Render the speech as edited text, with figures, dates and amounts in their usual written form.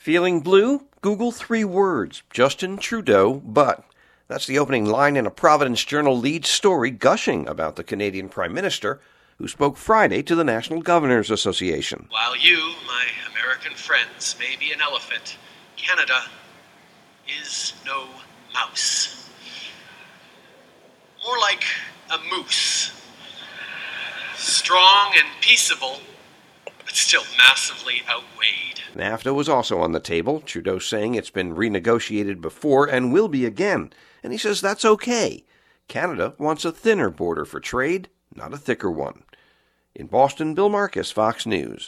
Feeling blue? Google 3 words, Justin Trudeau, but. That's the opening line in a Providence Journal lead story gushing about the Canadian Prime Minister, who spoke Friday to the National Governors Association. While you, my American friends, may be an elephant, Canada is no mouse. More like a moose. Strong and peaceable, but still massively outweighed. NAFTA was also on the table, Trudeau saying it's been renegotiated before and will be again. And he says that's okay. Canada wants a thinner border for trade, not a thicker one. In Boston, Bill Marcus, Fox News.